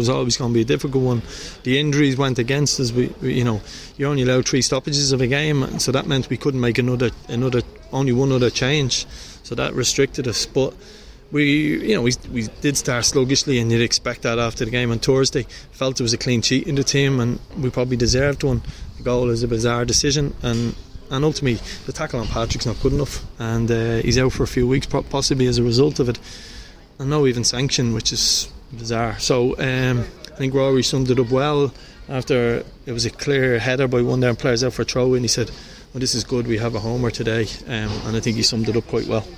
was always going to be a difficult one. The injuries went against us. You're only allowed 3 stoppages of a game, so that meant we couldn't make only one other change, so that restricted us. But we did start sluggishly, and you'd expect that after the game on Thursday. Felt there was a clean sheet in the team, and we probably deserved one. The goal is a bizarre decision, and ultimately the tackle on Patrick's not good enough, and he's out for a few weeks possibly as a result of it, and no even sanction, which is bizarre. So I think Rory summed it up well after it was a clear header by one of their players out for a throw, and he said, well, this is good, we have a homer today, and I think he summed it up quite well.